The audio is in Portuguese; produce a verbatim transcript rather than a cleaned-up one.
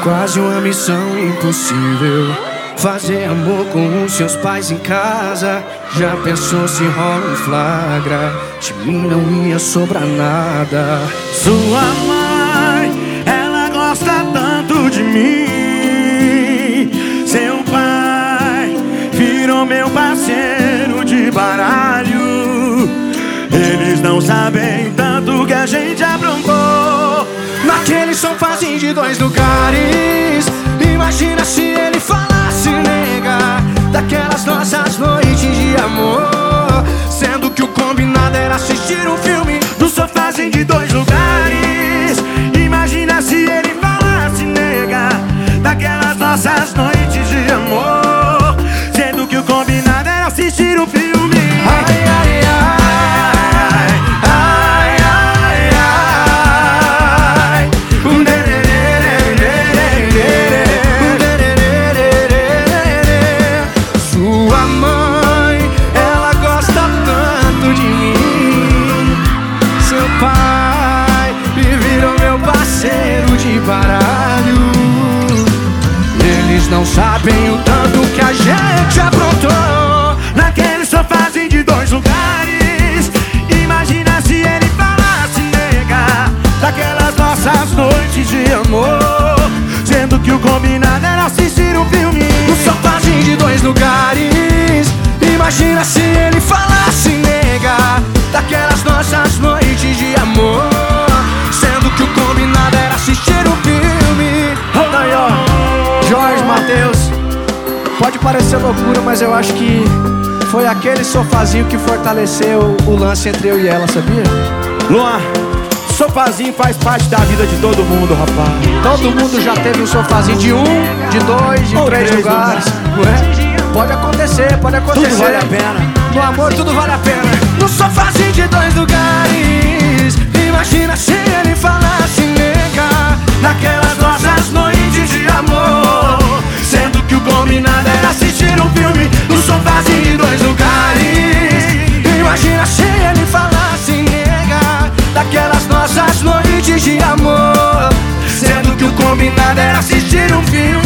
quase uma missão impossível. Fazer amor com os seus pais em casa. Já pensou se rola um flagra? De mim não ia sobrar nada. Sua mãe, ela gosta tanto de mim. Seu pai virou meu parceiro de baralho. Eles não sabem tanto que a gente aprontou naquele sofazinho de dois lugares. Imagina se ele falasse, nega, daquelas nossas noites de amor, sendo que o combinado era assistir um filme no sofazinho de dois lugares. Imagina se ele falasse, nega, daquelas nossas noites de amor, sendo que o combinado era assistir um filme. Ai, ai, ai. Baralho. Eles não sabem o tanto que a gente aprontou naquele sofazinho de dois lugares. Imagina se ele falasse, nega, daquelas nossas noites de amor, sendo que o combinado era assistir um filme no sofazinho de dois lugares. Imagina se ele falasse, nega, daquelas nossas noites de amor, sendo que o combinado era assistir um filme. Aí, ó, Jorge, Matheus, pode parecer loucura, mas eu acho que foi aquele sofazinho que fortaleceu o lance entre eu e ela, sabia? Luan, sofazinho faz parte da vida de todo mundo, rapaz. Todo mundo já teve um sofazinho de um, de dois, de Ou três, três lugares, não é? Pode acontecer, pode acontecer. Tudo vale a pena. No amor tudo vale a pena. No sofazinho de dois lugares. Imagina se ele falasse, nega, daquelas nossas noites de amor, sendo que o combinado era assistir um filme no sofazinho de dois lugares. Imagina se ele falasse, nega, daquelas nossas noites de amor, sendo que o combinado era assistir um filme.